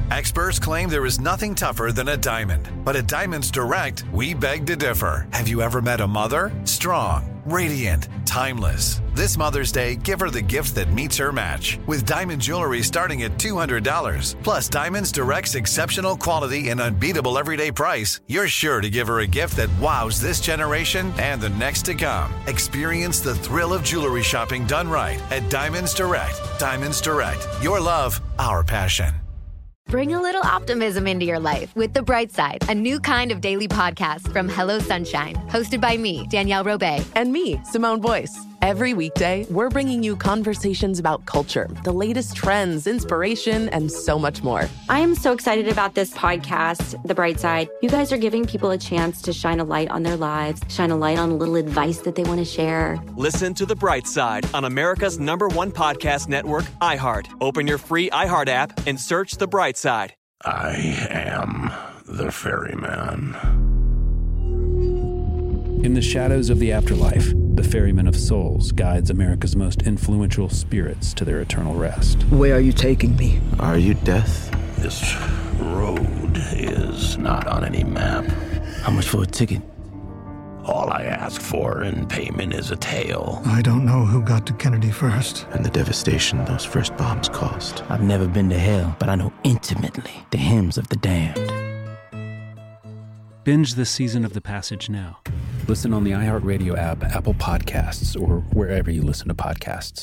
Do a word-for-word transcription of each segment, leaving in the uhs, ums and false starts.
Experts claim there is nothing tougher than a diamond. But at Diamonds Direct, we beg to differ. Have you ever met a mother? Strong, radiant, timeless. This Mother's Day, give her the gift that meets her match. With diamond jewelry starting at two hundred dollars. Plus Diamonds Direct's exceptional quality and unbeatable everyday price, you're sure to give her a gift that wows this generation and the next to come. Experience the thrill of jewelry shopping done right at Diamonds Direct. Diamonds Direct. Your love, our passion. Bring a little optimism into your life with The Bright Side, a new kind of daily podcast from Hello Sunshine, hosted by me, Danielle Robay. And me, Simone Boyce. Every weekday, we're bringing you conversations about culture, the latest trends, inspiration, and so much more. I am so excited about this podcast, The Bright Side. You guys are giving people a chance to shine a light on their lives, shine a light on a little advice that they want to share. Listen to The Bright Side on America's number one podcast network, iHeart. Open your free iHeart app and search The Bright Side. I am the ferryman. In the shadows of the afterlife, the Ferryman of Souls guides America's most influential spirits to their eternal rest. Where are you taking me? Are you death? This road is not on any map. How much for a ticket? All I ask for in payment is a tale. I don't know who got to Kennedy first. And the devastation those first bombs caused. I've never been to hell, but I know intimately the hymns of the damned. Binge this season of The Passage now. Listen on the iHeartRadio app, Apple Podcasts, or wherever you listen to podcasts.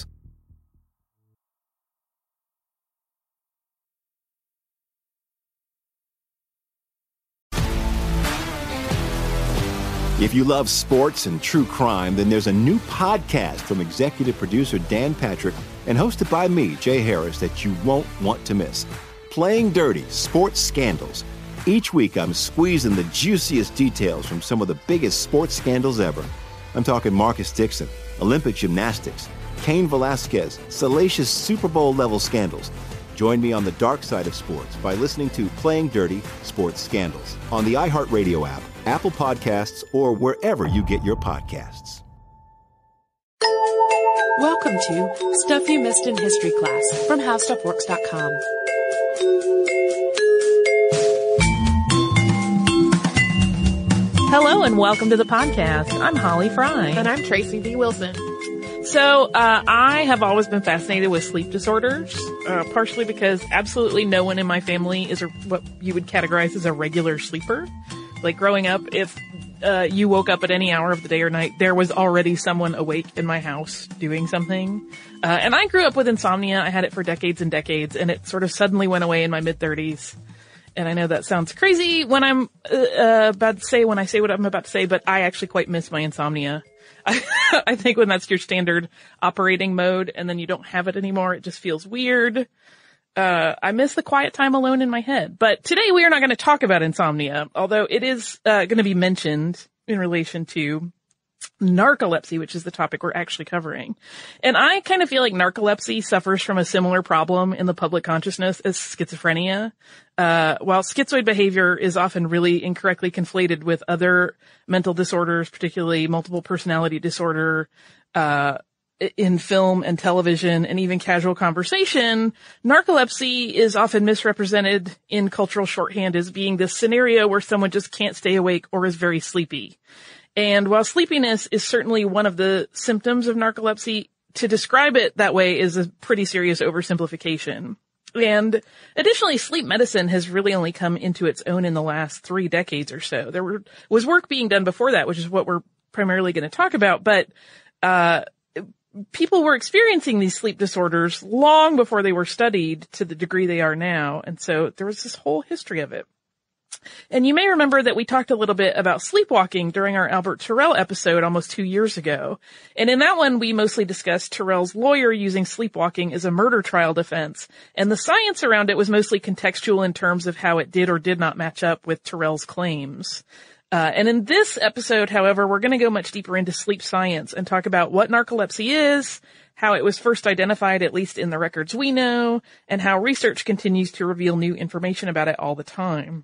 If you love sports and true crime, then there's a new podcast from executive producer Dan Patrick and hosted by me, Jay Harris, that you won't want to miss. Playing Dirty: Sports Scandals. Each week, I'm squeezing the juiciest details from some of the biggest sports scandals ever. I'm talking Marcus Dixon, Olympic gymnastics, Cain Velasquez, salacious Super Bowl-level scandals. Join me on the dark side of sports by listening to Playing Dirty: Sports Scandals on the iHeartRadio app, Apple Podcasts, or wherever you get your podcasts. Welcome to Stuff You Missed in History Class from How Stuff Works dot com. Hello and welcome to the podcast. I'm Holly Fry. And I'm Tracy B. Wilson. So, uh, I have always been fascinated with sleep disorders, uh, partially because absolutely no one in my family is a, what you would categorize as a regular sleeper. Like growing up, if, uh, you woke up at any hour of the day or night, there was already someone awake in my house doing something. Uh, and I grew up with insomnia. I had it for decades and decades, and it sort of suddenly went away in my mid thirties. And I know that sounds crazy when I'm uh, uh, about to say, when I say what I'm about to say, but I actually quite miss my insomnia. I, I think when that's your standard operating mode and then you don't have it anymore, it just feels weird. Uh, I miss the quiet time alone in my head. But today we are not going to talk about insomnia, although it is uh, going to be mentioned in relation to narcolepsy, which is the topic we're actually covering. And I kind of feel like narcolepsy suffers from a similar problem in the public consciousness as schizophrenia. Uh, while schizoid behavior is often really incorrectly conflated with other mental disorders, particularly multiple personality disorder, uh, in film and television and even casual conversation, narcolepsy is often misrepresented in cultural shorthand as being this scenario where someone just can't stay awake or is very sleepy. And while sleepiness is certainly one of the symptoms of narcolepsy, to describe it that way is a pretty serious oversimplification. And additionally, sleep medicine has really only come into its own in the last three decades or so. There were, was work being done before that, which is what we're primarily going to talk about, but, uh, people were experiencing these sleep disorders long before they were studied to the degree they are now. And so there was this whole history of it. And you may remember that we talked a little bit about sleepwalking during our Albert Terrell episode almost two years ago. And in that one, we mostly discussed Terrell's lawyer using sleepwalking as a murder trial defense. And the science around it was mostly contextual in terms of how it did or did not match up with Terrell's claims. Uh, and in this episode, however, we're going to go much deeper into sleep science and talk about what narcolepsy is, how it was first identified, at least in the records we know, and how research continues to reveal new information about it all the time.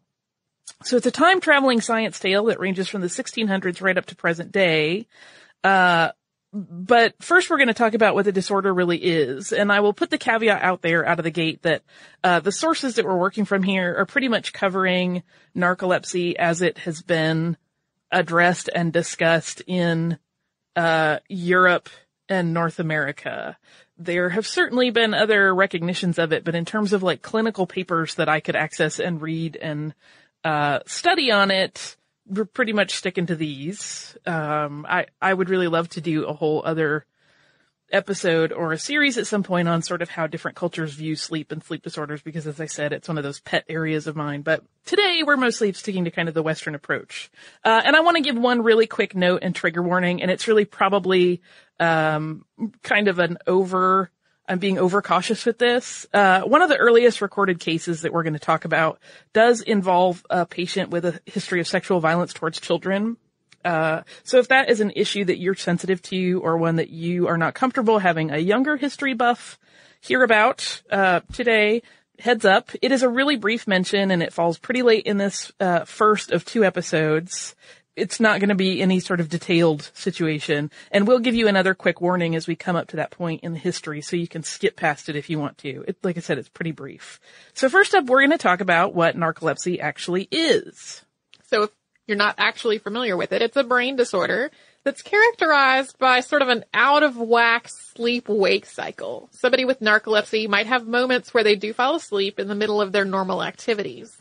So it's a time-traveling science tale that ranges from the sixteen hundreds right up to present day. Uh, but first we're going to talk about what the disorder really is. And I will put the caveat out there out of the gate that uh the sources that we're working from here are pretty much covering narcolepsy as it has been addressed and discussed in uh Europe and North America. There have certainly been other recognitions of it, but in terms of like clinical papers that I could access and read and uh study on it, we're pretty much sticking to these. Um, I, I would really love to do a whole other episode or a series at some point on sort of how different cultures view sleep and sleep disorders, because as I said, it's one of those pet areas of mine. But today we're mostly sticking to kind of the Western approach. Uh, and I want to give one really quick note and trigger warning, and it's really probably, um, kind of an over, I'm being overcautious with this. Uh, one of the earliest recorded cases that we're going to talk about does involve a patient with a history of sexual violence towards children. Uh, so if that is an issue that you're sensitive to or one that you are not comfortable having a younger history buff hear about, uh, today, heads up. It is a really brief mention and it falls pretty late in this, uh, first of two episodes. It's not going to be any sort of detailed situation. And we'll give you another quick warning as we come up to that point in the history so you can skip past it if you want to. It, like I said, it's pretty brief. So first up, we're going to talk about what narcolepsy actually is. So if you're not actually familiar with it, it's a brain disorder that's characterized by sort of an out-of-whack sleep-wake cycle. Somebody with narcolepsy might have moments where they do fall asleep in the middle of their normal activities.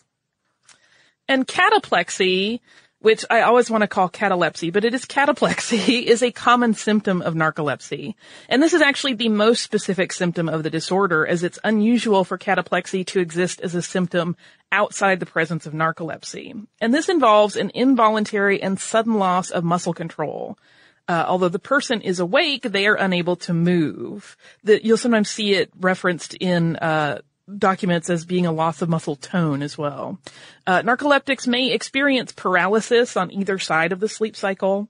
And cataplexy, which I always want to call catalepsy, but it is cataplexy, is a common symptom of narcolepsy. And this is actually the most specific symptom of the disorder, as it's unusual for cataplexy to exist as a symptom outside the presence of narcolepsy. And this involves an involuntary and sudden loss of muscle control. Uh, although the person is awake, they are unable to move. The, you'll sometimes see it referenced in uh documents as being a loss of muscle tone as well. Uh, narcoleptics may experience paralysis on either side of the sleep cycle,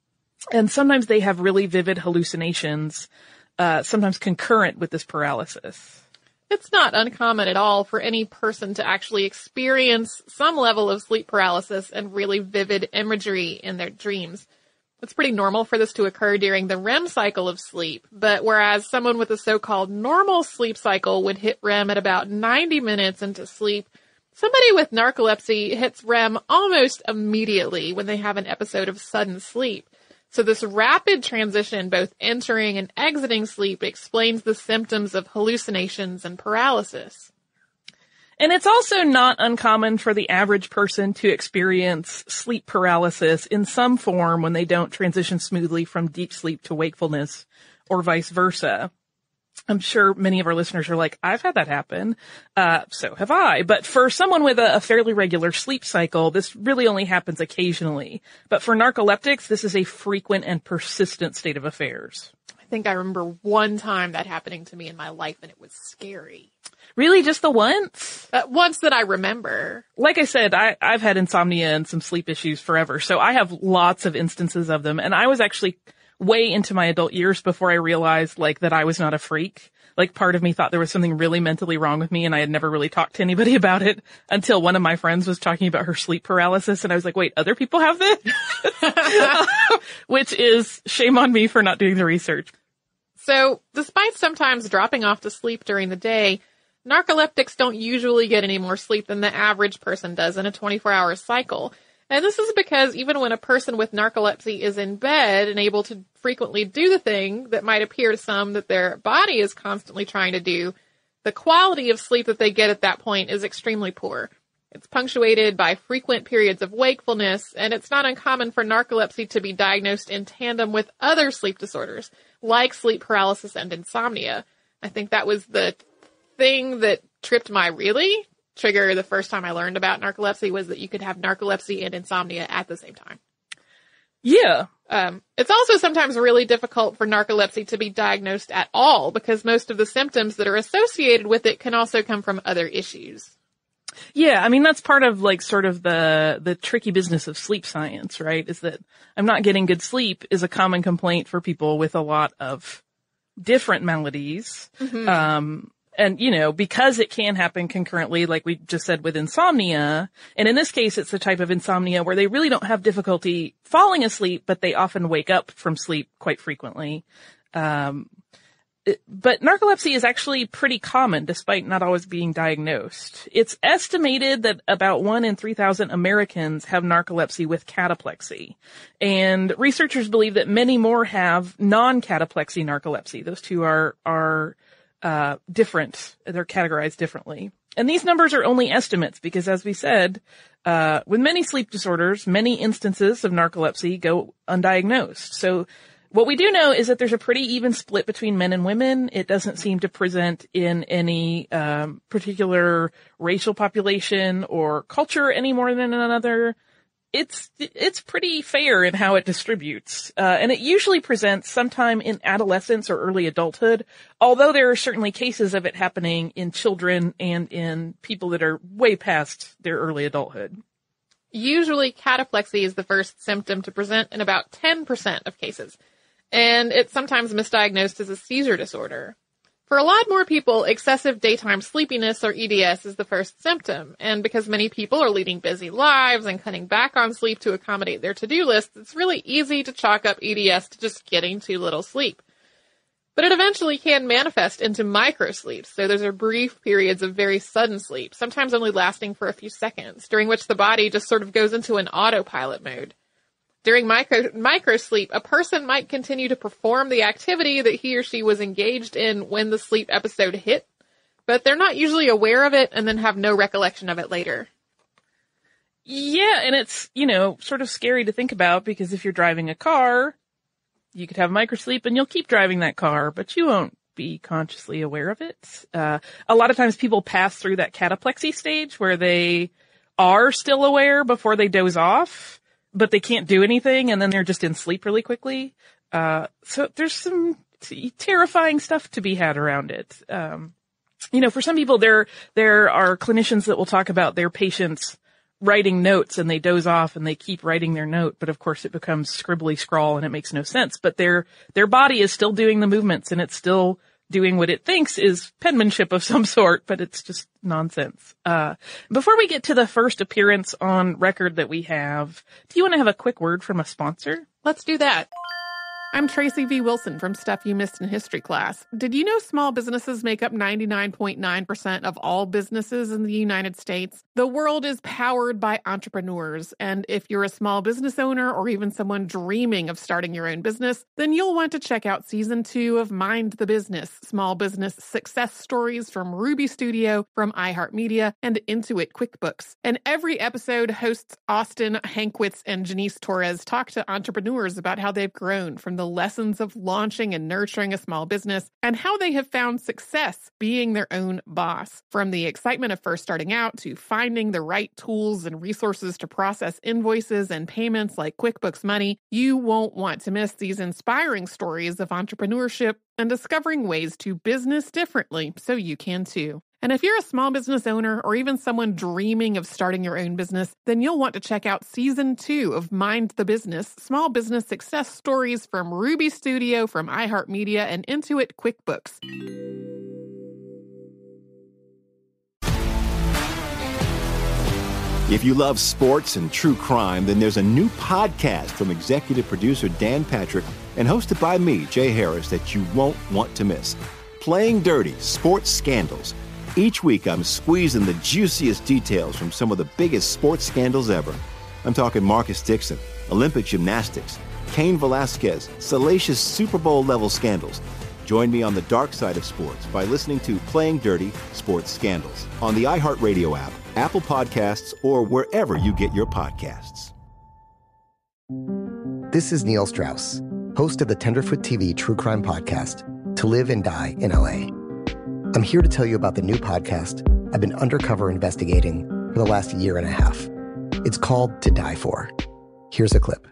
and sometimes they have really vivid hallucinations, uh, sometimes concurrent with this paralysis. It's not uncommon at all for any person to actually experience some level of sleep paralysis and really vivid imagery in their dreams. It's pretty normal for this to occur during the R E M cycle of sleep, but whereas someone with a so-called normal sleep cycle would hit R E M at about ninety minutes into sleep, somebody with narcolepsy hits R E M almost immediately when they have an episode of sudden sleep. So this rapid transition, both entering and exiting sleep, explains the symptoms of hallucinations and paralysis. And it's also not uncommon for the average person to experience sleep paralysis in some form when they don't transition smoothly from deep sleep to wakefulness or vice versa. I'm sure many of our listeners are like, I've had that happen. Uh, so have I. But for someone with a, a fairly regular sleep cycle, this really only happens occasionally. But for narcoleptics, this is a frequent and persistent state of affairs. I think I remember one time that happening to me in my life, and it was scary. Really? Just the once? Uh, once that I remember. Like I said, I, I've had insomnia and some sleep issues forever, so I have lots of instances of them. And I was actually way into my adult years before I realized, like, that I was not a freak. Like, part of me thought there was something really mentally wrong with me, and I had never really talked to anybody about it until one of my friends was talking about her sleep paralysis, and I was like, wait, other people have this? Which is shame on me for not doing the research. So, despite sometimes dropping off to sleep during the day, narcoleptics don't usually get any more sleep than the average person does in a twenty-four hour cycle. And this is because even when a person with narcolepsy is in bed and able to frequently do the thing that might appear to some that their body is constantly trying to do, the quality of sleep that they get at that point is extremely poor. It's punctuated by frequent periods of wakefulness, and it's not uncommon for narcolepsy to be diagnosed in tandem with other sleep disorders, like sleep paralysis and insomnia. I think that was the thing that tripped my really trigger the first time I learned about narcolepsy, was that you could have narcolepsy and insomnia at the same time. Yeah. Um, it's also sometimes really difficult for narcolepsy to be diagnosed at all, because most of the symptoms that are associated with it can also come from other issues. Yeah, I mean, that's part of, like, sort of the, the tricky business of sleep science, right? Is that I'm not getting good sleep is a common complaint for people with a lot of different maladies. Mm-hmm. Um, And, you know, because it can happen concurrently, like we just said with insomnia, and in this case, it's the type of insomnia where they really don't have difficulty falling asleep, but they often wake up from sleep quite frequently. Um, it, but narcolepsy is actually pretty common despite not always being diagnosed. It's estimated that about one in three thousand Americans have narcolepsy with cataplexy. And researchers believe that many more have non-cataplexy narcolepsy. Those two are, are, Uh, different. They're categorized differently. And these numbers are only estimates because, as we said, uh, with many sleep disorders, many instances of narcolepsy go undiagnosed. So what we do know is that there's a pretty even split between men and women. It doesn't seem to present in any um, particular racial population or culture any more than another. It's, it's pretty fair in how it distributes. Uh, and it usually presents sometime in adolescence or early adulthood, although there are certainly cases of it happening in children and in people that are way past their early adulthood. Usually cataplexy is the first symptom to present in about ten percent of cases, and it's sometimes misdiagnosed as a seizure disorder. For a lot more people, excessive daytime sleepiness, or E D S, is the first symptom, and because many people are leading busy lives and cutting back on sleep to accommodate their to-do lists, it's really easy to chalk up E D S to just getting too little sleep. But it eventually can manifest into microsleep, so those are brief periods of very sudden sleep, sometimes only lasting for a few seconds, during which the body just sort of goes into an autopilot mode. During micro, microsleep, a person might continue to perform the activity that he or she was engaged in when the sleep episode hit, but they're not usually aware of it and then have no recollection of it later. Yeah, and it's, you know, sort of scary to think about because if you're driving a car, you could have microsleep and you'll keep driving that car, but you won't be consciously aware of it. Uh, a lot of times people pass through that cataplexy stage where they are still aware before they doze off, but they can't do anything, and then they're just in sleep really quickly. Uh, so there's some t- terrifying stuff to be had around it. Um, you know, for some people, there, there are clinicians that will talk about their patients writing notes and they doze off and they keep writing their note, but of course it becomes scribbly scrawl and it makes no sense. But their, their body is still doing the movements and it's still doing what it thinks is penmanship of some sort, but it's just nonsense. Uh, before we get to the first appearance on record that we have, do you want to have a quick word from a sponsor? Let's do that. I'm Tracy V. Wilson from Stuff You Missed in History Class. Did you know small businesses make up ninety-nine point nine percent of all businesses in the United States? The world is powered by entrepreneurs, and if you're a small business owner or even someone dreaming of starting your own business, then you'll want to check out Season two of Mind the Business, Small Business Success Stories from Ruby Studio, from iHeartMedia, and Intuit QuickBooks. And every episode, hosts Austin Hankwitz and Janice Torres talk to entrepreneurs about how they've grown from the lessons of launching and nurturing a small business and how they have found success being their own boss. From the excitement of first starting out to finding the right tools and resources to process invoices and payments like QuickBooks Money, you won't want to miss these inspiring stories of entrepreneurship and discovering ways to business differently so you can too. And if you're a small business owner or even someone dreaming of starting your own business, then you'll want to check out Season two of Mind the Business, Small Business Success Stories from Ruby Studio, from iHeartMedia, and Intuit QuickBooks. If you love sports and true crime, then there's a new podcast from executive producer Dan Patrick and hosted by me, Jay Harris, that you won't want to miss. Playing Dirty: Sports Scandals. Each week, I'm squeezing the juiciest details from some of the biggest sports scandals ever. I'm talking Marcus Dixon, Olympic gymnastics, Cain Velasquez, salacious Super Bowl-level scandals. Join me on the dark side of sports by listening to Playing Dirty: Sports Scandals on the iHeartRadio app, Apple Podcasts, or wherever you get your podcasts. This is Neil Strauss, host of the Tenderfoot T V true crime podcast, To Live and Die in L A. I'm here to tell you about the new podcast I've been undercover investigating for the last year and a half. It's called To Die For. Here's a clip.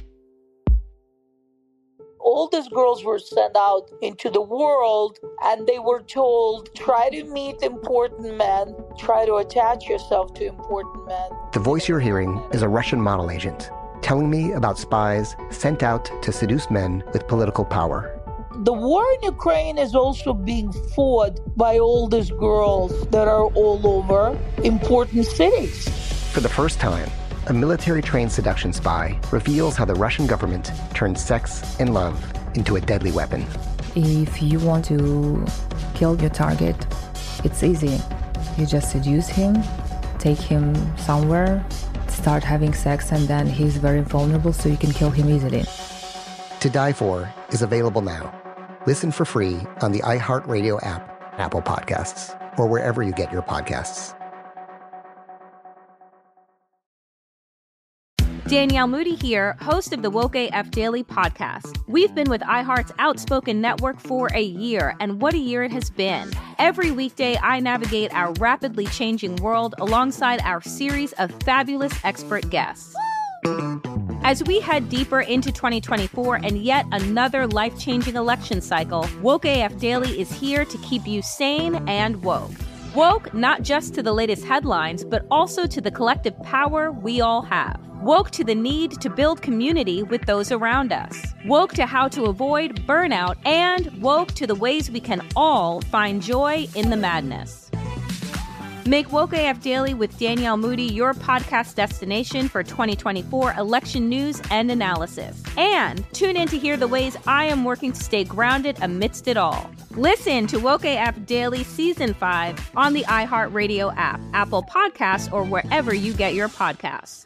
All these girls were sent out into the world and they were told, try to meet important men, try to attach yourself to important men. The voice you're hearing is a Russian model agent telling me about spies sent out to seduce men with political power. The war in Ukraine is also being fought by all these girls that are all over important cities. For the first time, a military-trained seduction spy reveals how the Russian government turned sex and love into a deadly weapon. If you want to kill your target, it's easy. You just seduce him, take him somewhere, start having sex, and then he's very vulnerable, so you can kill him easily. To Die For is available now. Listen for free on the iHeartRadio app, Apple Podcasts, or wherever you get your podcasts. Danielle Moody here, host of the Woke A F Daily podcast. We've been with iHeart's Outspoken Network for a year, and what a year it has been. Every weekday, I navigate our rapidly changing world alongside our series of fabulous expert guests. As we head deeper into twenty twenty-four and yet another life-changing election cycle, Woke A F Daily is here to keep you sane and woke. Woke not just to the latest headlines, but also to the collective power we all have. Woke to the need to build community with those around us. Woke to how to avoid burnout, and woke to the ways we can all find joy in the madness. Make Woke A F Daily with Danielle Moody your podcast destination for twenty twenty-four election news and analysis. And tune in to hear the ways I am working to stay grounded amidst it all. Listen to Woke A F Daily Season five on the iHeartRadio app, Apple Podcasts, or wherever you get your podcasts.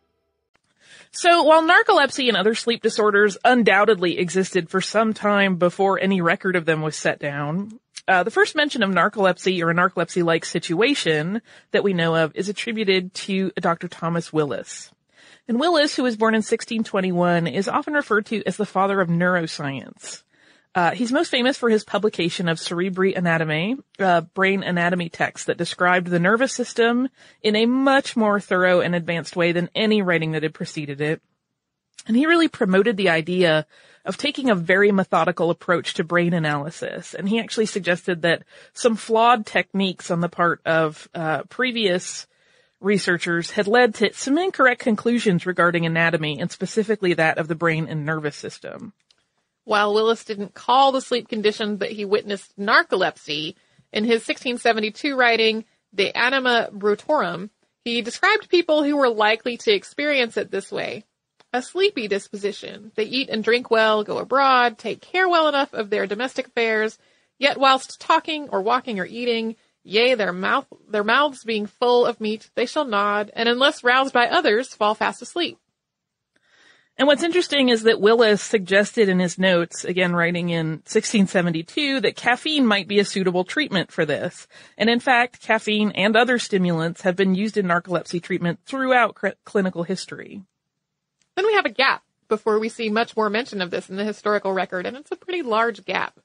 So while narcolepsy and other sleep disorders undoubtedly existed for some time before any record of them was set down, uh, the first mention of narcolepsy or a narcolepsy-like situation that we know of is attributed to Doctor Thomas Willis. And Willis, who was born in sixteen twenty-one, is often referred to as the father of neuroscience. Uh, he's most famous for his publication of Cerebri Anatomy, uh, brain anatomy text that described the nervous system in a much more thorough and advanced way than any writing that had preceded it. And he really promoted the idea of taking a very methodical approach to brain analysis. And he actually suggested that some flawed techniques on the part of uh, previous researchers had led to some incorrect conclusions regarding anatomy, and specifically that of the brain and nervous system. While Willis didn't call the sleep condition that he witnessed narcolepsy, in his sixteen seventy-two writing, De Anima Brutorum, he described people who were likely to experience it this way. A sleepy disposition. They eat and drink well, go abroad, take care well enough of their domestic affairs, yet whilst talking or walking or eating, yea, their mouth, their mouths being full of meat, they shall nod, and unless roused by others, fall fast asleep. And what's interesting is that Willis suggested in his notes, again writing in sixteen seventy-two, that caffeine might be a suitable treatment for this. And in fact, caffeine and other stimulants have been used in narcolepsy treatment throughout cr- clinical history. Then we have a gap before we see much more mention of this in the historical record, and it's a pretty large gap.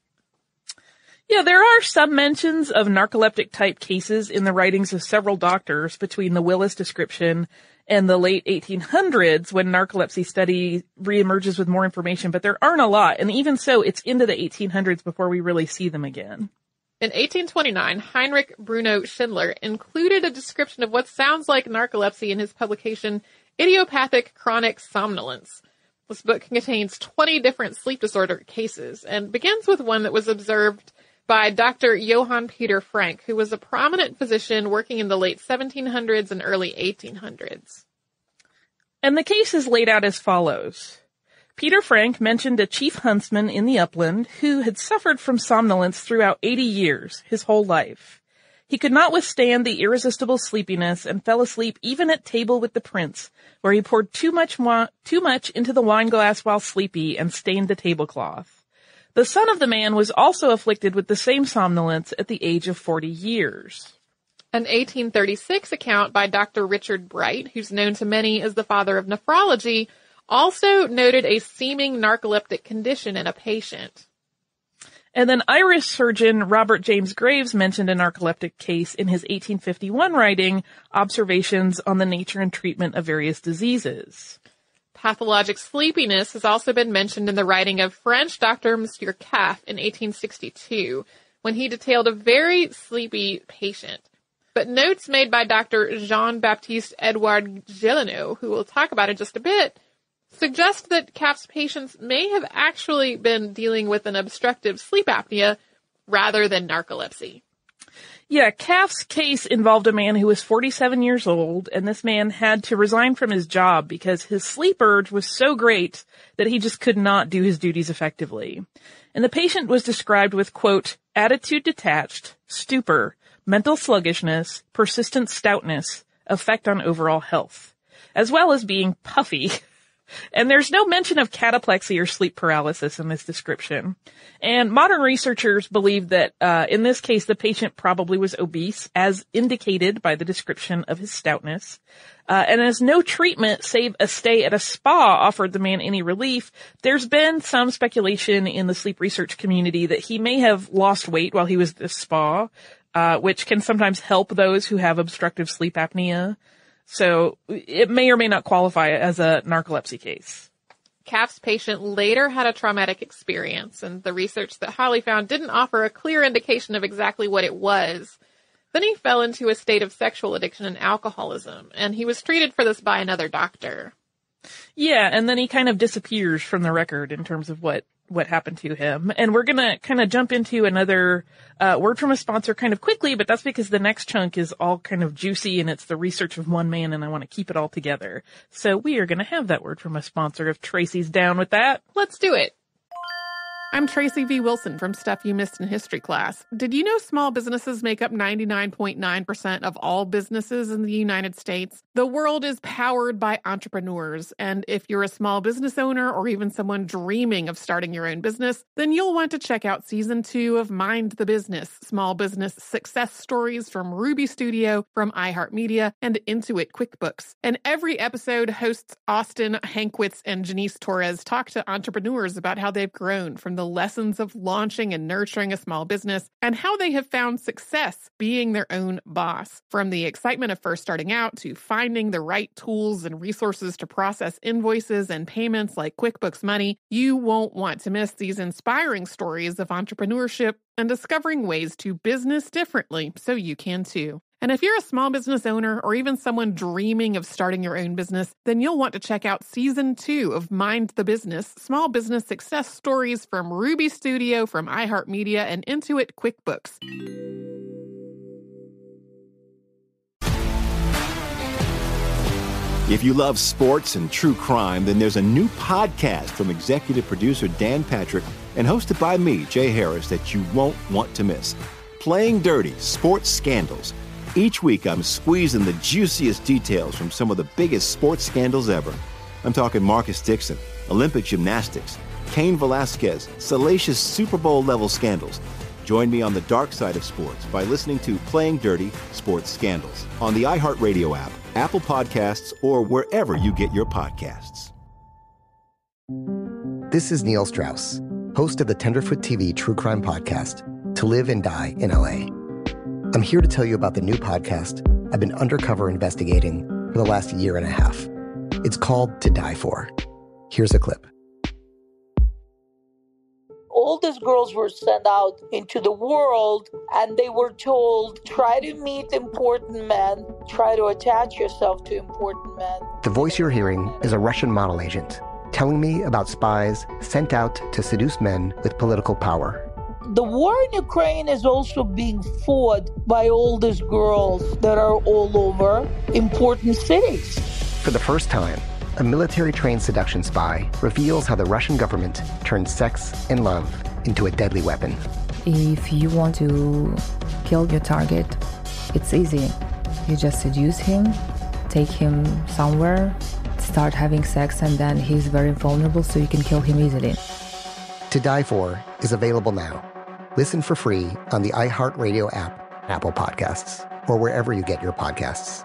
Yeah, there are some mentions of narcoleptic-type cases in the writings of several doctors between the Willis description and the late eighteen hundreds, when narcolepsy study reemerges with more information, but there aren't a lot. And even so, it's into the eighteen hundreds before we really see them again. In eighteen twenty-nine, Heinrich Bruno Schindler included a description of what sounds like narcolepsy in his publication, Idiopathic Chronic Somnolence. This book contains twenty different sleep disorder cases and begins with one that was observed by Doctor Johann Peter Frank, who was a prominent physician working in the late seventeen hundreds and early eighteen hundreds. And the case is laid out as follows. Peter Frank mentioned a chief huntsman in the upland who had suffered from somnolence throughout eighty years, his whole life. He could not withstand the irresistible sleepiness and fell asleep even at table with the prince, where he poured too much wa- too much into the wine glass while sleepy and stained the tablecloth. The son of the man was also afflicted with the same somnolence at the age of forty years. An eighteen thirty-six account by Doctor Richard Bright, who's known to many as the father of nephrology, also noted a seeming narcoleptic condition in a patient. And then Irish surgeon Robert James Graves mentioned a narcoleptic case in his eighteen fifty-one writing, Observations on the Nature and Treatment of Various Diseases. Pathologic sleepiness has also been mentioned in the writing of French Doctor Monsieur Caff in eighteen sixty-two, when he detailed a very sleepy patient. But notes made by Doctor Jean-Baptiste Edouard Gelineau, who we'll talk about in just a bit, suggest that C A F's patients may have actually been dealing with an obstructive sleep apnea rather than narcolepsy. Yeah, C A F's case involved a man who was forty-seven years old, and this man had to resign from his job because his sleep urge was so great that he just could not do his duties effectively. And the patient was described with, quote, attitude detached, stupor, mental sluggishness, persistent stoutness, effect on overall health, as well as being puffy. And there's no mention of cataplexy or sleep paralysis in this description. And modern researchers believe that uh in this case, the patient probably was obese, as indicated by the description of his stoutness. Uh, and as no treatment save a stay at a spa offered the man any relief, there's been some speculation in the sleep research community that he may have lost weight while he was at the spa, uh which can sometimes help those who have obstructive sleep apnea. So it may or may not qualify as a narcolepsy case. C A F's patient later had a traumatic experience, and the research that Holly found didn't offer a clear indication of exactly what it was. Then he fell into a state of sexual addiction and alcoholism, and he was treated for this by another doctor. Yeah, and then he kind of disappears from the record in terms of what, what happened to him. And we're gonna kind of jump into another uh word from a sponsor kind of quickly, but that's because the next chunk is all kind of juicy and it's the research of one man, and I want to keep it all together. So we are gonna have that word from a sponsor if Tracy's down with that. Let's do it. I'm Tracy V. Wilson from Stuff You Missed in History Class. Did you know small businesses make up ninety-nine point nine percent of all businesses in the United States? The world is powered by entrepreneurs, and if you're a small business owner or even someone dreaming of starting your own business, then you'll want to check out season two of Mind the Business, small business success stories from Ruby Studio, from iHeartMedia, and Intuit QuickBooks. And every episode, hosts Austin Hankwitz and Janice Torres talk to entrepreneurs about how they've grown from the lessons of launching and nurturing a small business and how they have found success being their own boss. From the excitement of first starting out to finding the right tools and resources to process invoices and payments like QuickBooks Money, you won't want to miss these inspiring stories of entrepreneurship and discovering ways to business differently so you can too. And if you're a small business owner or even someone dreaming of starting your own business, then you'll want to check out season two of Mind the Business, small business success stories from Ruby Studio, from iHeartMedia, and Intuit QuickBooks. If you love sports and true crime, then there's a new podcast from executive producer Dan Patrick and hosted by me, Jay Harris, that you won't want to miss. Playing Dirty: Sports Scandals. Each week, I'm squeezing the juiciest details from some of the biggest sports scandals ever. I'm talking Marcus Dixon, Olympic gymnastics, Cain Velasquez, salacious Super Bowl-level scandals. Join me on the dark side of sports by listening to Playing Dirty: Sports Scandals on the iHeartRadio app, Apple Podcasts, or wherever you get your podcasts. This is Neil Strauss, host of the Tenderfoot T V true crime podcast, To Live and Die in L A. I'm here to tell you about the new podcast I've been undercover investigating for the last year and a half. It's called To Die For. Here's a clip. All these girls were sent out into the world and they were told, try to meet important men, try to attach yourself to important men. The voice you're hearing is a Russian model agent telling me about spies sent out to seduce men with political power. The war in Ukraine is also being fought by all these girls that are all over important cities. For the first time, a military-trained seduction spy reveals how the Russian government turned sex and love into a deadly weapon. If you want to kill your target, it's easy. You just seduce him, take him somewhere, start having sex, and then he's very vulnerable, so you can kill him easily. To Die For is available now. Listen for free on the iHeartRadio app, Apple Podcasts, or wherever you get your podcasts.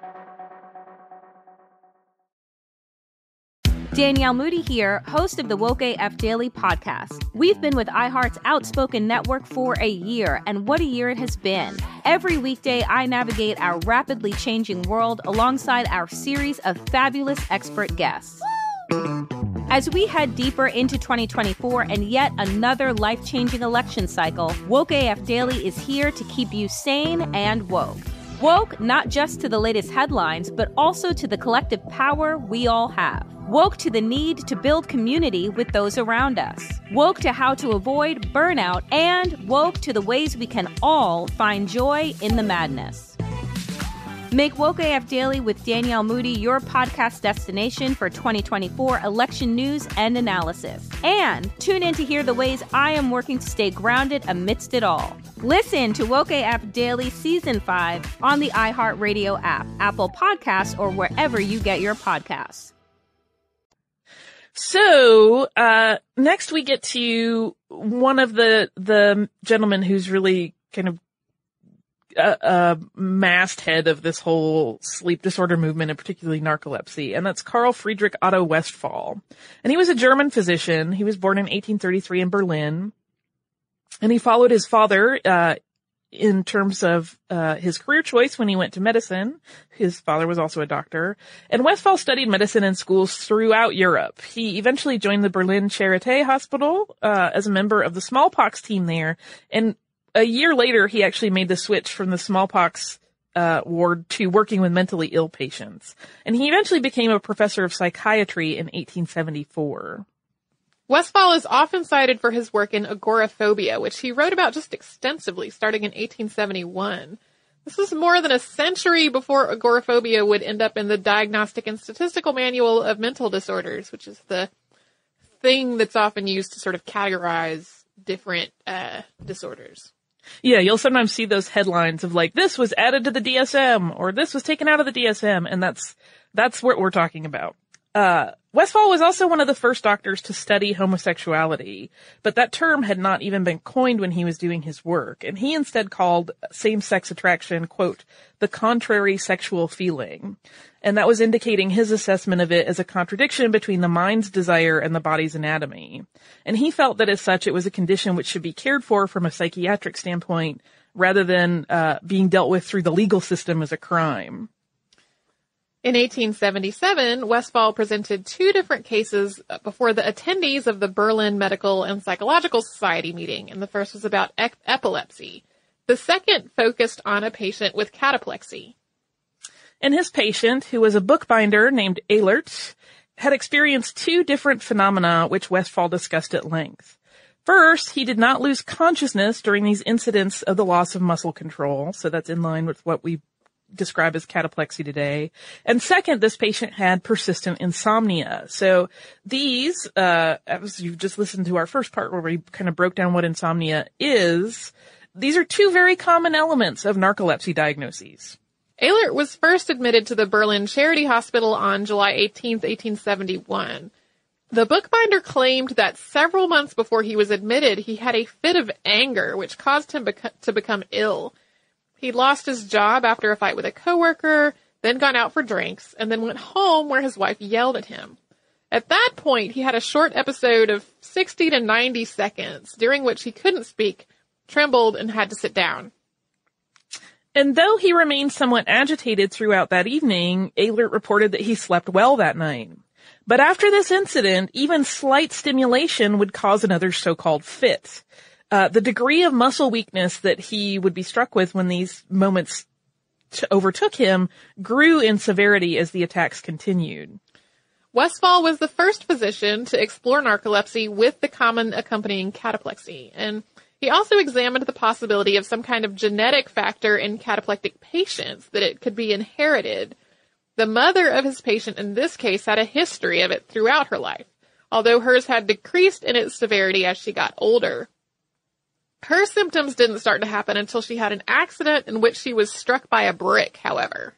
Danielle Moody here, host of the Woke A F Daily podcast. We've been with iHeart's Outspoken Network for a year, and what a year it has been. Every weekday, I navigate our rapidly changing world alongside our series of fabulous expert guests. As we head deeper into twenty twenty-four and yet another life-changing election cycle, Woke A F Daily is here to keep you sane and woke. Woke not just to the latest headlines, but also to the collective power we all have. Woke to the need to build community with those around us. Woke to how to avoid burnout, and woke to the ways we can all find joy in the madness. Make Woke A F Daily with Danielle Moody your podcast destination for twenty twenty-four election news and analysis. And tune in to hear the ways I am working to stay grounded amidst it all. Listen to Woke A F Daily Season five on the iHeartRadio app, Apple Podcasts, or wherever you get your podcasts. So, uh, next we get to one of the, the gentlemen who's really kind of a, a masthead of this whole sleep disorder movement, and particularly narcolepsy, and that's Carl Friedrich Otto Westphal. And he was a German physician. He was born in eighteen thirty-three in Berlin, and he followed his father, uh, in terms of, uh, his career choice when he went to medicine. His father was also a doctor, and Westphal studied medicine in schools throughout Europe. He eventually joined the Berlin Charité Hospital, uh, as a member of the smallpox team there, and a year later, he actually made the switch from the smallpox uh, ward to working with mentally ill patients. And he eventually became a professor of psychiatry in eighteen seventy-four. Westphal is often cited for his work in agoraphobia, which he wrote about just extensively starting in eighteen seventy-one. This was more than a century before agoraphobia would end up in the Diagnostic and Statistical Manual of Mental Disorders, which is the thing that's often used to sort of categorize different uh disorders. Yeah, you'll sometimes see those headlines of like, this was added to the D S M, or this was taken out of the D S M, and that's, that's what we're talking about. Uh, Westphal was also one of the first doctors to study homosexuality, but that term had not even been coined when he was doing his work, and he instead called same-sex attraction, quote, the contrary sexual feeling. And that was indicating his assessment of it as a contradiction between the mind's desire and the body's anatomy. And he felt that as such, it was a condition which should be cared for from a psychiatric standpoint rather than uh being dealt with through the legal system as a crime. In eighteen seventy-seven, Westphal presented two different cases before the attendees of the Berlin Medical and Psychological Society meeting, and the first was about ep- epilepsy. The second focused on a patient with cataplexy. And his patient, who was a bookbinder named Ehlert, had experienced two different phenomena which Westphal discussed at length. First, he did not lose consciousness during these incidents of the loss of muscle control, so that's in line with what we describe as cataplexy today. And second, this patient had persistent insomnia. So these, uh, as you've just listened to our first part where we kind of broke down what insomnia is, these are two very common elements of narcolepsy diagnoses. Ehlert was first admitted to the Berlin Charity Hospital on July eighteenth, eighteen seventy-one. The bookbinder claimed that several months before he was admitted, he had a fit of anger, which caused him beco- to become ill. He lost his job after a fight with a coworker, then gone out for drinks, and then went home where his wife yelled at him. At that point, he had a short episode of sixty to ninety seconds, during which he couldn't speak, trembled, and had to sit down. And though he remained somewhat agitated throughout that evening, Ehlert reported that he slept well that night. But after this incident, even slight stimulation would cause another so-called fit. Uh, the degree of muscle weakness that he would be struck with when these moments t- overtook him grew in severity as the attacks continued. Westphal was the first physician to explore narcolepsy with the common accompanying cataplexy, and he also examined the possibility of some kind of genetic factor in cataplectic patients, that it could be inherited. The mother of his patient in this case had a history of it throughout her life, although hers had decreased in its severity as she got older. Her symptoms didn't start to happen until she had an accident in which she was struck by a brick, however.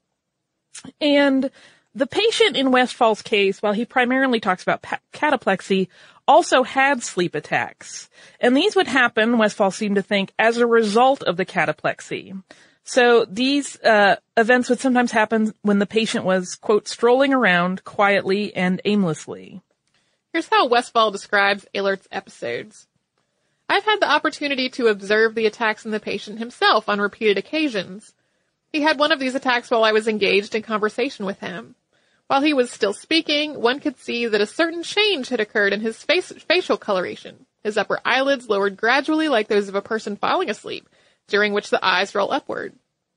And the patient in Westphal's case, while he primarily talks about pa- cataplexy, also had sleep attacks. And these would happen, Westphal seemed to think, as a result of the cataplexy. So these uh events would sometimes happen when the patient was, quote, strolling around quietly and aimlessly. Here's how Westphal describes Ehlert's episodes. I've had the opportunity to observe the attacks in the patient himself on repeated occasions. He had one of these attacks while I was engaged in conversation with him. While he was still speaking, one could see that a certain change had occurred in his face, facial coloration. His upper eyelids lowered gradually like those of a person falling asleep, during which the eyes roll upward.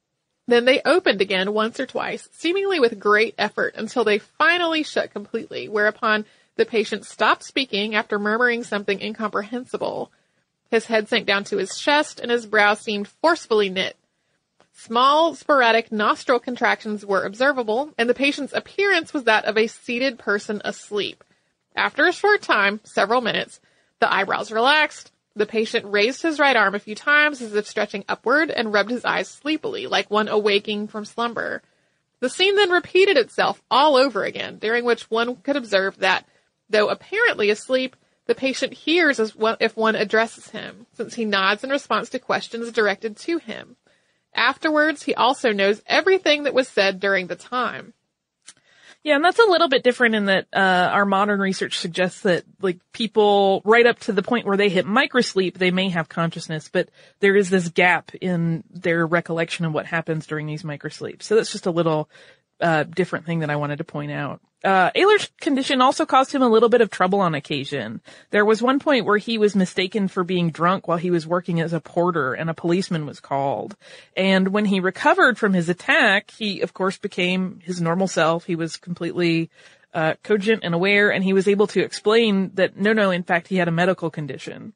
Then they opened again once or twice, seemingly with great effort, until they finally shut completely, whereupon the patient stopped speaking after murmuring something incomprehensible. His head sank down to his chest, and his brow seemed forcefully knit. Small, sporadic nostril contractions were observable, and the patient's appearance was that of a seated person asleep. After a short time, several minutes, the eyebrows relaxed. The patient raised his right arm a few times as if stretching upward and rubbed his eyes sleepily, like one awaking from slumber. The scene then repeated itself all over again, during which one could observe that, though apparently asleep, the patient hears as well if one addresses him, since he nods in response to questions directed to him. Afterwards, he also knows everything that was said during the time. Yeah, and that's a little bit different in that uh our modern research suggests that, like, people right up to the point where they hit microsleep, they may have consciousness, but there is this gap in their recollection of what happens during these microsleeps. So that's just a little uh different thing that I wanted to point out. Uh Ehlers' condition also caused him a little bit of trouble on occasion. There was one point where he was mistaken for being drunk while he was working as a porter, and a policeman was called. And when he recovered from his attack, he of course became his normal self. He was completely uh cogent and aware, and he was able to explain that no, no, in fact, he had a medical condition.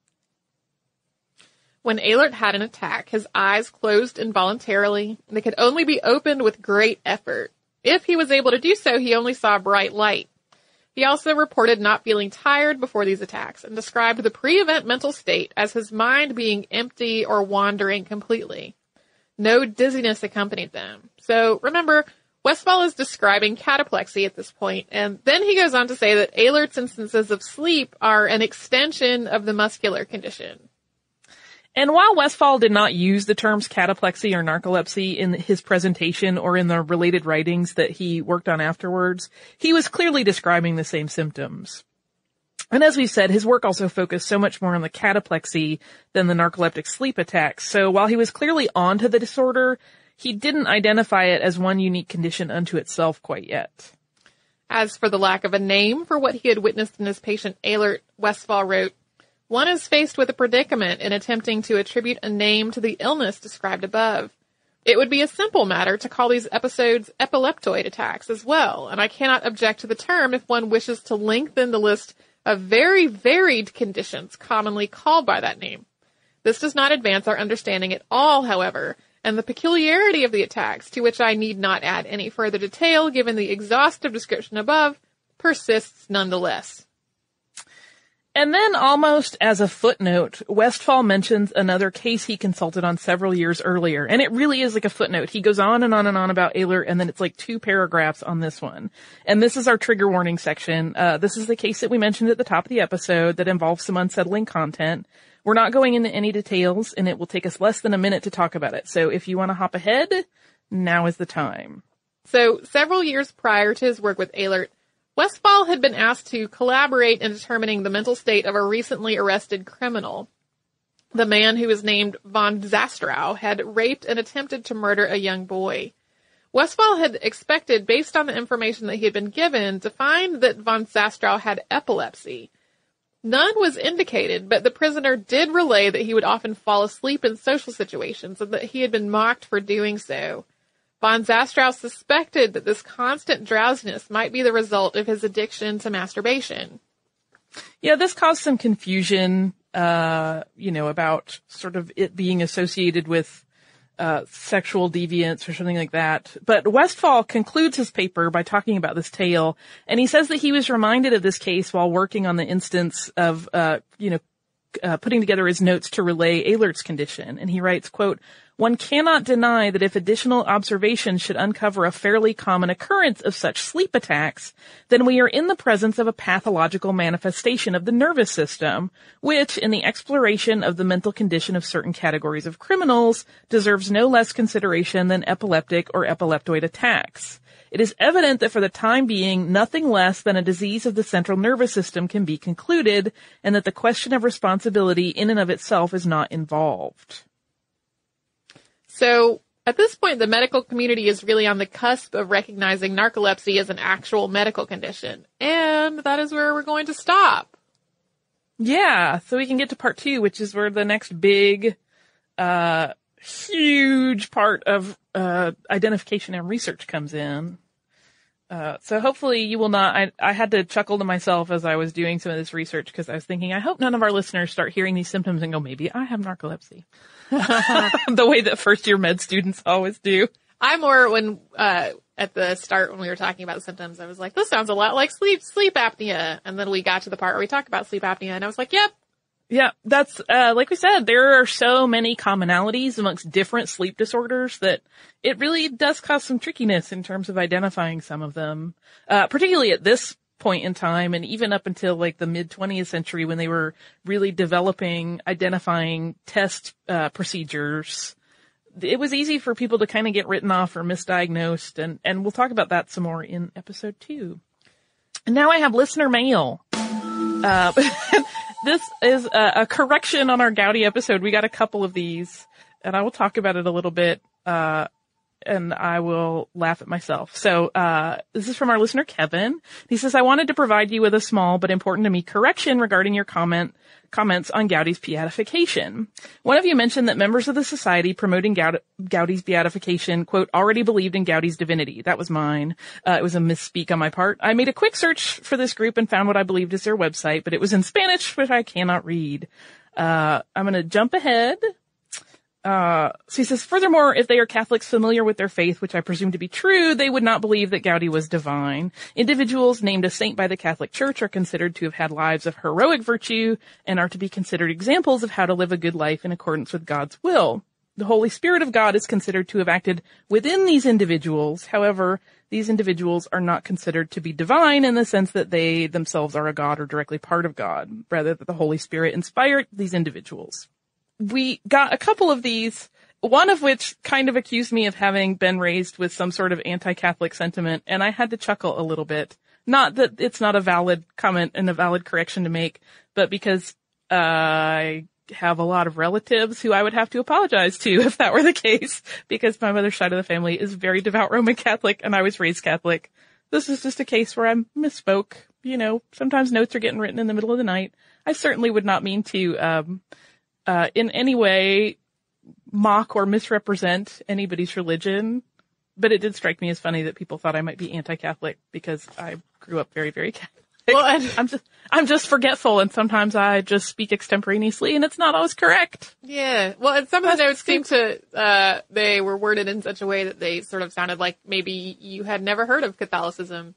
When Ehlert had an attack, his eyes closed involuntarily, and they could only be opened with great effort. If he was able to do so, he only saw bright light. He also reported not feeling tired before these attacks, and described the pre-event mental state as his mind being empty or wandering completely. No dizziness accompanied them. So remember, Westphal is describing cataplexy at this point, and then he goes on to say that Ehlert's instances of sleep are an extension of the muscular condition. And while Westphal did not use the terms cataplexy or narcolepsy in his presentation or in the related writings that he worked on afterwards, he was clearly describing the same symptoms. And as we've said, his work also focused so much more on the cataplexy than the narcoleptic sleep attacks. So while he was clearly onto the disorder, he didn't identify it as one unique condition unto itself quite yet. As for the lack of a name for what he had witnessed in his patient Ehlert, Westphal wrote, "One is faced with a predicament in attempting to attribute a name to the illness described above. It would be a simple matter to call these episodes epileptoid attacks as well, and I cannot object to the term if one wishes to lengthen the list of very varied conditions commonly called by that name. This does not advance our understanding at all, however, and the peculiarity of the attacks, to which I need not add any further detail given the exhaustive description above, persists nonetheless." And then, almost as a footnote, Westphal mentions another case he consulted on several years earlier. And it really is like a footnote. He goes on and on and on about Ehlert, and then it's like two paragraphs on this one. And this is our trigger warning section. Uh, this is the case that we mentioned at the top of the episode that involves some unsettling content. We're not going into any details, and it will take us less than a minute to talk about it. So if you want to hop ahead, now is the time. So, several years prior to his work with Ehlert, Westphal had been asked to collaborate in determining the mental state of a recently arrested criminal. The man who was named von Zastrow had raped and attempted to murder a young boy. Westphal had expected, based on the information that he had been given, to find that von Zastrow had epilepsy. None was indicated, but the prisoner did relay that he would often fall asleep in social situations and that he had been mocked for doing so. Von Zastrow suspected that this constant drowsiness might be the result of his addiction to masturbation. Yeah, this caused some confusion, uh, you know, about sort of it being associated with uh sexual deviance or something like that. But Westphal concludes his paper by talking about this tale, and he says that he was reminded of this case while working on the instance of, uh, you know, uh, putting together his notes to relay Ehlert's condition. And he writes, quote, "One cannot deny that if additional observation should uncover a fairly common occurrence of such sleep attacks, then we are in the presence of a pathological manifestation of the nervous system, which, in the exploration of the mental condition of certain categories of criminals, deserves no less consideration than epileptic or epileptoid attacks. It is evident that for the time being, nothing less than a disease of the central nervous system can be concluded, and that the question of responsibility in and of itself is not involved." So, at this point, the medical community is really on the cusp of recognizing narcolepsy as an actual medical condition. And that is where we're going to stop. Yeah, so we can get to part two, which is where the next big, uh, huge part of uh, identification and research comes in. Uh, so hopefully you will not, I, I had to chuckle to myself as I was doing some of this research because I was thinking, I hope none of our listeners start hearing these symptoms and go, maybe I have narcolepsy. The way that first year med students always do. I more when, uh, at the start when we were talking about the symptoms, I was like, this sounds a lot like sleep, sleep apnea. And then we got to the part where we talked about sleep apnea and I was like, yep. Yeah, that's, uh, like we said, there are so many commonalities amongst different sleep disorders that it really does cause some trickiness in terms of identifying some of them, uh, particularly at this point in time and even up until like the mid twentieth century when they were really developing, identifying test, uh, procedures. It was easy for people to kind of get written off or misdiagnosed, and, and we'll talk about that some more in episode two. And now I have listener mail. Uh, This is a, a correction on our Gowdy episode. We got a couple of these, and I will talk about it a little bit, uh, and I will laugh at myself. So, uh, this is from our listener, Kevin. He says, I wanted to provide you with a small but important to me correction regarding your comment, comments on Gowdy's beatification. One of you mentioned that members of the society promoting Goud- Gowdy's beatification, quote, already believed in Gowdy's divinity. That was mine. Uh, it was a misspeak on my part. I made a quick search for this group and found what I believed is their website, but it was in Spanish, which I cannot read. Uh, I'm going to jump ahead. Uh, so he says, furthermore, if they are Catholics familiar with their faith, which I presume to be true, they would not believe that Gowdy was divine. Individuals named a saint by the Catholic Church are considered to have had lives of heroic virtue and are to be considered examples of how to live a good life in accordance with God's will. The Holy Spirit of God is considered to have acted within these individuals. However, these individuals are not considered to be divine in the sense that they themselves are a God or directly part of God, rather that the Holy Spirit inspired these individuals. We got a couple of these, one of which kind of accused me of having been raised with some sort of anti-Catholic sentiment, and I had to chuckle a little bit. Not that it's not a valid comment and a valid correction to make, but because uh, I have a lot of relatives who I would have to apologize to if that were the case, because my mother's side of the family is very devout Roman Catholic, and I was raised Catholic. This is just a case where I misspoke. You know, sometimes notes are getting written in the middle of the night. I certainly would not mean to um Uh, in any way mock or misrepresent anybody's religion, but it did strike me as funny that people thought I might be anti-Catholic because I grew up very, very Catholic. Well, and I'm just, I'm just forgetful, and sometimes I just speak extemporaneously, and it's not always correct. Yeah. Well, and some of the notes seemed to, uh, they were worded in such a way that they sort of sounded like maybe you had never heard of Catholicism.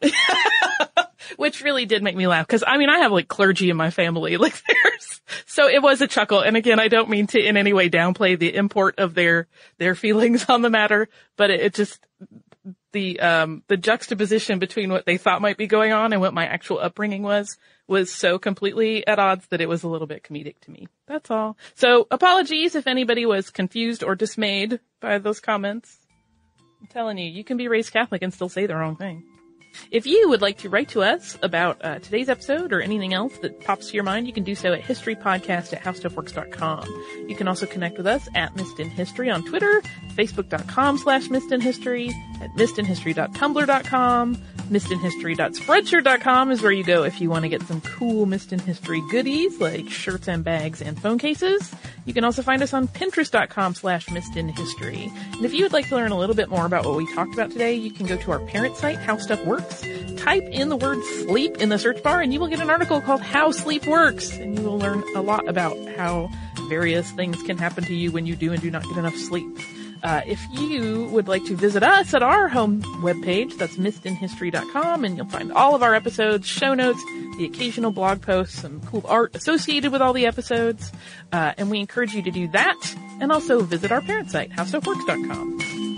Which really did make me laugh, because I mean, I have like clergy in my family, like there's, so it was a chuckle. And again, I don't mean to in any way downplay the import of their, their feelings on the matter, but it, it just, the, um, the juxtaposition between what they thought might be going on and what my actual upbringing was, was so completely at odds that it was a little bit comedic to me. That's all. So apologies if anybody was confused or dismayed by those comments. I'm telling you, you can be raised Catholic and still say the wrong thing. If you would like to write to us about uh, today's episode or anything else that pops to your mind, you can do so at historypodcast at howstuffworks dot com. You can also connect with us at Missed in History on Twitter, facebook.com slash Missed in History, at missed in history dot tumblr dot com. missed in history dot spreadshirt dot com is where you go if you want to get some cool Missed in History goodies like shirts and bags and phone cases. You can also find us on pinterest.com slash Missed in History. And if you would like to learn a little bit more about what we talked about today, you can go to our parent site, How Stuff Works. Type in the word sleep in the search bar and you will get an article called How Sleep Works. And you will learn a lot about how various things can happen to you when you do and do not get enough sleep. Uh, if you would like to visit us at our home webpage, that's missed in history dot com, and you'll find all of our episodes, show notes, the occasional blog posts, some cool art associated with all the episodes. Uh, and we encourage you to do that, and also visit our parent site, how stuff works dot com.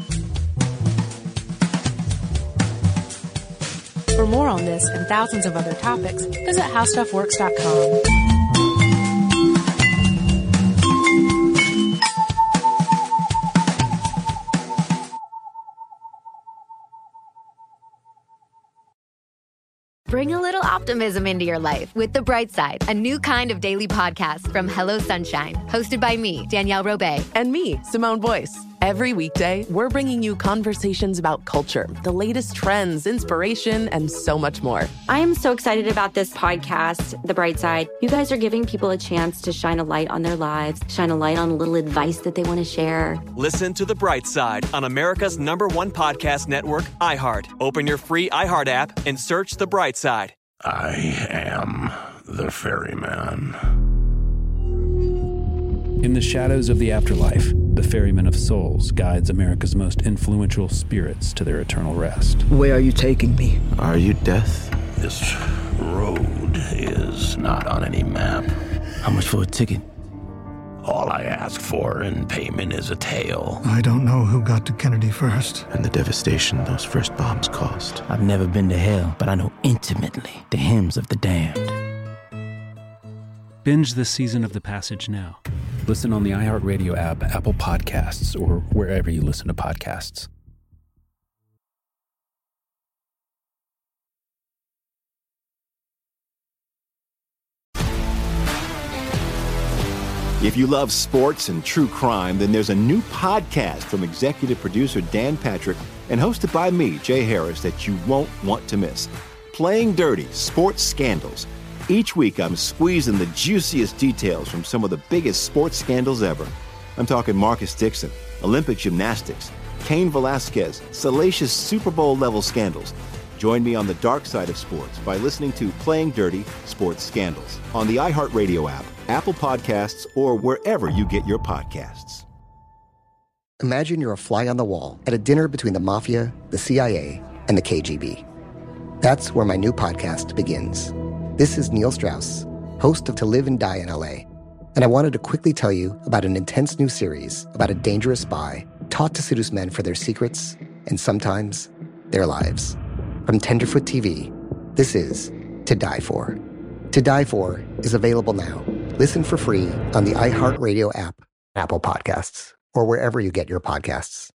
For more on this and thousands of other topics, visit how stuff works dot com. Bring a little optimism into your life with The Bright Side, a new kind of daily podcast from Hello Sunshine, hosted by me, Danielle Robay. And me, Simone Boyce. Every weekday, we're bringing you conversations about culture, the latest trends, inspiration, and so much more. I am so excited about this podcast, The Bright Side. You guys are giving people a chance to shine a light on their lives, shine a light on a little advice that they want to share. Listen to The Bright Side on America's number one podcast network, iHeart. Open your free iHeart app and search The Bright Side. I am the ferryman. In the shadows of the afterlife, the ferryman of souls guides America's most influential spirits to their eternal rest. Where are you taking me? Are you death? This road is not on any map. How much for a ticket? All I ask for in payment is a tale. I don't know who got to Kennedy first. And the devastation those first bombs caused. I've never been to hell, but I know intimately the hymns of the damned. Binge this season of The Passage now. Listen on the iHeartRadio app, Apple Podcasts, or wherever you listen to podcasts. If you love sports and true crime, then there's a new podcast from executive producer Dan Patrick and hosted by me, Jay Harris, that you won't want to miss. Playing Dirty: Sports Scandals. Each week, I'm squeezing the juiciest details from some of the biggest sports scandals ever. I'm talking Marcus Dixon, Olympic gymnastics, Cain Velasquez, salacious Super Bowl-level scandals. Join me on the dark side of sports by listening to Playing Dirty: Sports Scandals on the iHeartRadio app, Apple Podcasts, or wherever you get your podcasts. Imagine you're a fly on the wall at a dinner between the mafia, the C I A, and the K G B. That's where my new podcast begins. This is Neil Strauss, host of To Live and Die in L A, and I wanted to quickly tell you about an intense new series about a dangerous spy taught to seduce men for their secrets and sometimes their lives. From Tenderfoot T V, this is To Die For. To Die For is available now. Listen for free on the iHeartRadio app, Apple Podcasts, or wherever you get your podcasts.